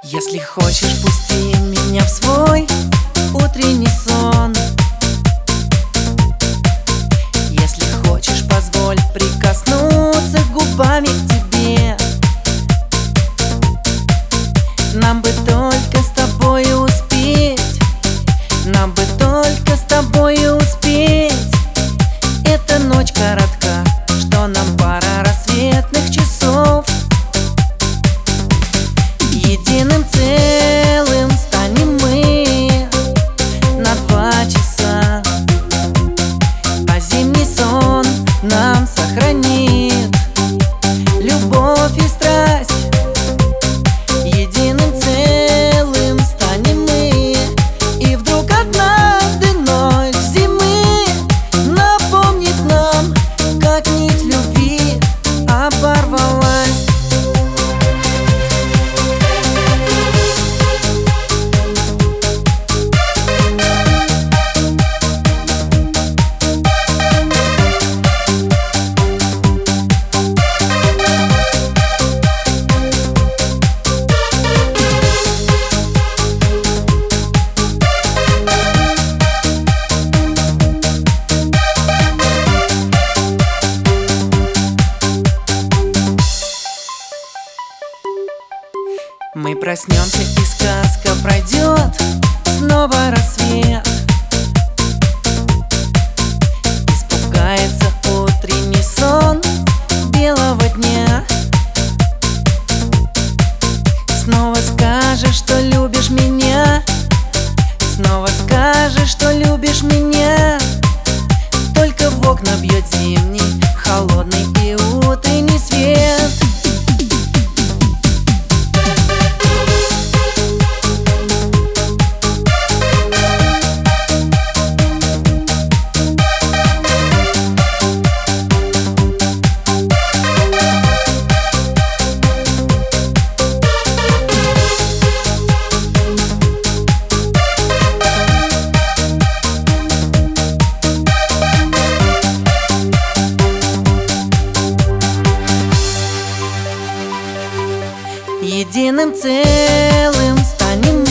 Если хочешь, пусти меня в свой утренний сон. Если хочешь, позволь прикоснуться губами к тебе. Нам бы только с тобой успеть, нам бы только с тобой успеть. Эта ночь коротка, что нам пара рассветных часов. Единым целым станем мы на 2 часа, а зимний сон нам сохранит любовь и страсть. Единым целым станем мы, и вдруг однажды ночь зимы напомнит нам, как нить любви оборвалась. Мы проснемся, и сказка пройдет, снова рассвет. Испугается утренний сон белого дня. Снова скажешь, что любишь меня, снова скажешь, что любишь меня. Только в окна бьет зимний, холодный и утренний свет. Единым целым станем